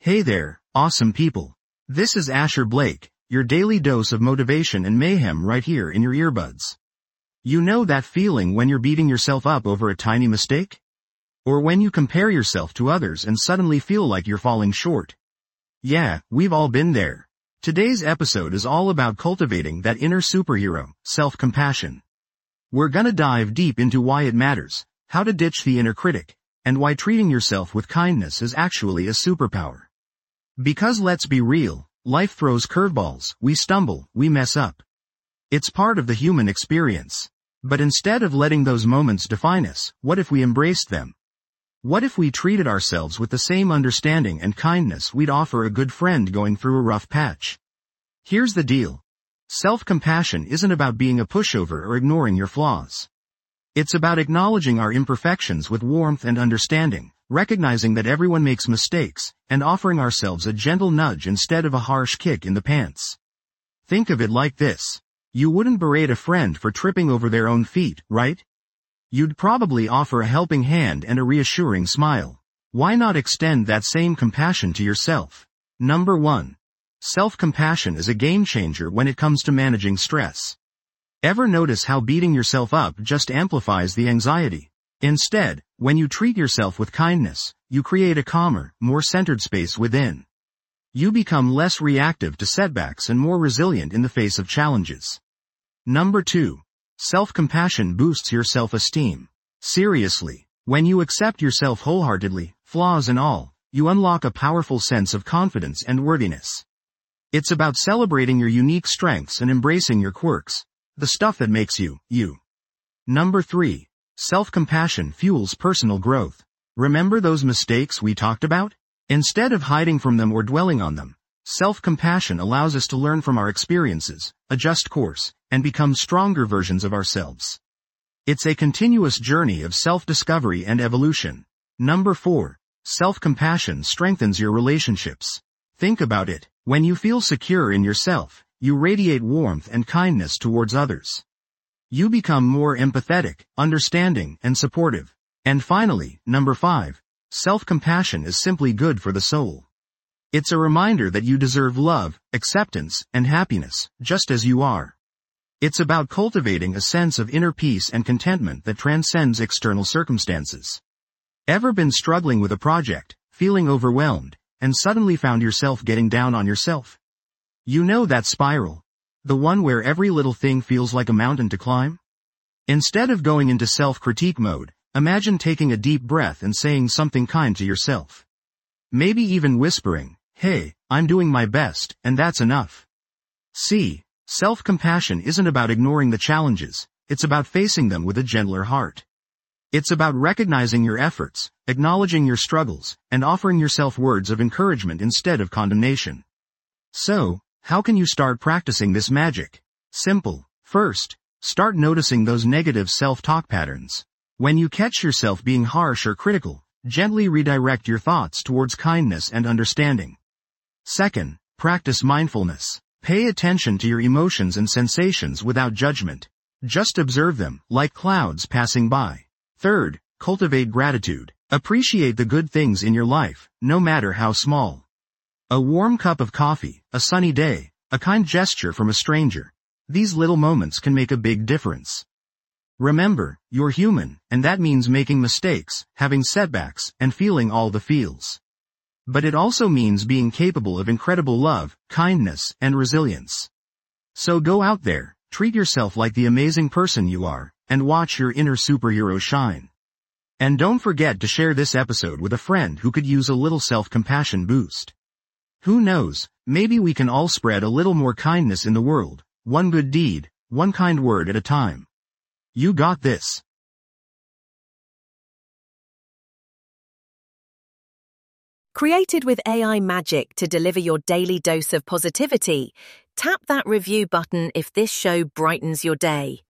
Hey there, awesome people. This is Asher Blake, your daily dose of motivation and mayhem right here in your earbuds. You know that feeling when you're beating yourself up over a tiny mistake? Or when you compare yourself to others and suddenly feel like you're falling short? Yeah, we've all been there. Today's episode is all about cultivating that inner superhero, self-compassion. We're gonna dive deep into why it matters, how to ditch the inner critic, and why treating yourself with kindness is actually a superpower. Because let's be real, life throws curveballs, we stumble, we mess up. It's part of the human experience. But instead of letting those moments define us, what if we embraced them? What if we treated ourselves with the same understanding and kindness we'd offer a good friend going through a rough patch? Here's the deal. Self-compassion isn't about being a pushover or ignoring your flaws. It's about acknowledging our imperfections with warmth and understanding, recognizing that everyone makes mistakes, and offering ourselves a gentle nudge instead of a harsh kick in the pants. Think of it like this. You wouldn't berate a friend for tripping over their own feet, right? You'd probably offer a helping hand and a reassuring smile. Why not extend that same compassion to yourself? Number 1. Self-compassion is a game changer when it comes to managing stress. Ever notice how beating yourself up just amplifies the anxiety? Instead, when you treat yourself with kindness, you create a calmer, more centered space within. You become less reactive to setbacks and more resilient in the face of challenges. Number 2. Self-compassion boosts your self-esteem. Seriously, when you accept yourself wholeheartedly, flaws and all, you unlock a powerful sense of confidence and worthiness. It's about celebrating your unique strengths and embracing your quirks, the stuff that makes you, you. Number 3. Self-compassion fuels personal growth. Remember those mistakes we talked about? Instead of hiding from them or dwelling on them, self-compassion allows us to learn from our experiences, adjust course, and become stronger versions of ourselves. It's a continuous journey of self-discovery and evolution. Number 4. Self-compassion strengthens your relationships. Think about it. When you feel secure in yourself, you radiate warmth and kindness towards others. You become more empathetic, understanding, and supportive. And finally, number 5. Self-compassion is simply good for the soul. It's a reminder that you deserve love, acceptance, and happiness, just as you are. It's about cultivating a sense of inner peace and contentment that transcends external circumstances. Ever been struggling with a project, feeling overwhelmed, and suddenly found yourself getting down on yourself? You know that spiral? The one where every little thing feels like a mountain to climb? Instead of going into self-critique mode, imagine taking a deep breath and saying something kind to yourself. Maybe even whispering, "Hey, I'm doing my best, and that's enough." See, self-compassion isn't about ignoring the challenges, it's about facing them with a gentler heart. It's about recognizing your efforts, acknowledging your struggles, and offering yourself words of encouragement instead of condemnation. So, how can you start practicing this magic? Simple. First, start noticing those negative self-talk patterns. When you catch yourself being harsh or critical, gently redirect your thoughts towards kindness and understanding. Second, practice mindfulness. Pay attention to your emotions and sensations without judgment. Just observe them, like clouds passing by. Third, cultivate gratitude. Appreciate the good things in your life, no matter how small. A warm cup of coffee, a sunny day, a kind gesture from a stranger. These little moments can make a big difference. Remember, you're human, and that means making mistakes, having setbacks, and feeling all the feels. But it also means being capable of incredible love, kindness, and resilience. So go out there, treat yourself like the amazing person you are, and watch your inner superhero shine. And don't forget to share this episode with a friend who could use a little self-compassion boost. Who knows, maybe we can all spread a little more kindness in the world, one good deed, one kind word at a time. You got this. Created with AI magic to deliver your daily dose of positivity, tap that review button if this show brightens your day.